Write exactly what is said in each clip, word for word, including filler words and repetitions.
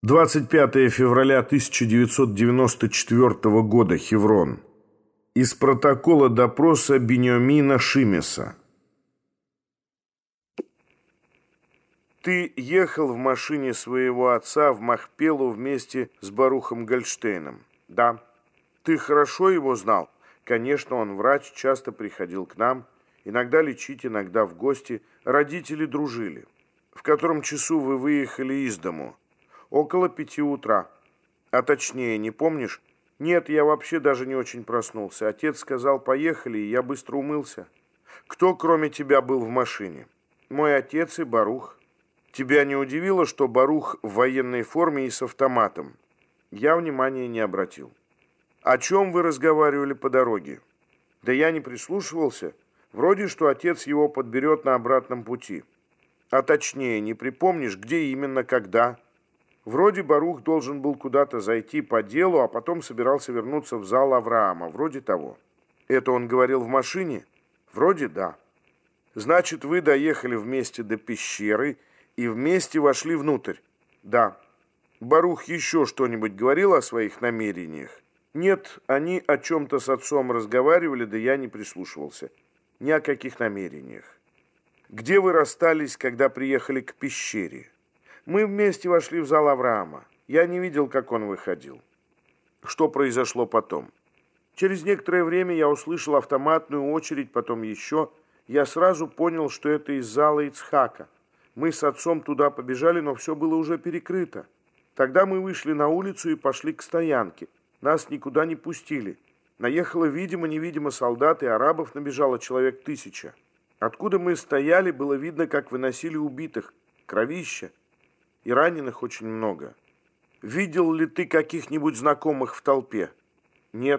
двадцать пятое февраля тысяча девятьсот девяносто четвёртого года, Хеврон. Из протокола допроса Биньямина Шимеса. Ты ехал в машине своего отца в Махпелу вместе с Барухом Гольштейном? Да. Ты хорошо его знал? Конечно, он врач, часто приходил к нам. Иногда лечить, иногда в гости. Родители дружили. В котором часу вы выехали из дому? Около пяти утра. А точнее, не помнишь? Нет, я вообще даже не очень проснулся. Отец сказал, поехали, и я быстро умылся. Кто, кроме тебя, был в машине? Мой отец и Барух. Тебя не удивило, что Барух в военной форме и с автоматом? Я внимания не обратил. О чем вы разговаривали по дороге? Да я не прислушивался. Вроде, что отец его подберет на обратном пути. А точнее, не припомнишь, где именно, когда? Вроде Барух должен был куда-то зайти по делу, а потом собирался вернуться в зал Авраама. Вроде того. Это он говорил в машине? Вроде да. Значит, вы доехали вместе до пещеры и вместе вошли внутрь? Да. Барух еще что-нибудь говорил о своих намерениях? Нет, они о чем-то с отцом разговаривали, да я не прислушивался. Ни о каких намерениях. Где вы расстались, когда приехали к пещере? Мы вместе вошли в зал Авраама. Я не видел, как он выходил. Что произошло потом? Через некоторое время я услышал автоматную очередь, потом еще. Я сразу понял, что это из зала Ицхака. Мы с отцом туда побежали, но все было уже перекрыто. Тогда мы вышли на улицу и пошли к стоянке. Нас никуда не пустили. Наехало видимо-невидимо солдат, и арабов набежало человек тысяча. Откуда мы стояли, было видно, как выносили убитых. Кровища. И раненых очень много. Видел ли ты каких-нибудь знакомых в толпе? Нет.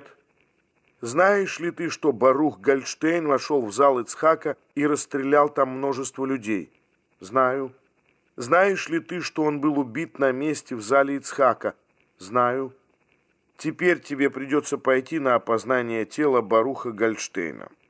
Знаешь ли ты, что Барух Гольштейн вошел в зал Ицхака и расстрелял там множество людей? Знаю. Знаешь ли ты, что он был убит на месте в зале Ицхака? Знаю. Теперь тебе придется пойти на опознание тела Баруха Гольштейна.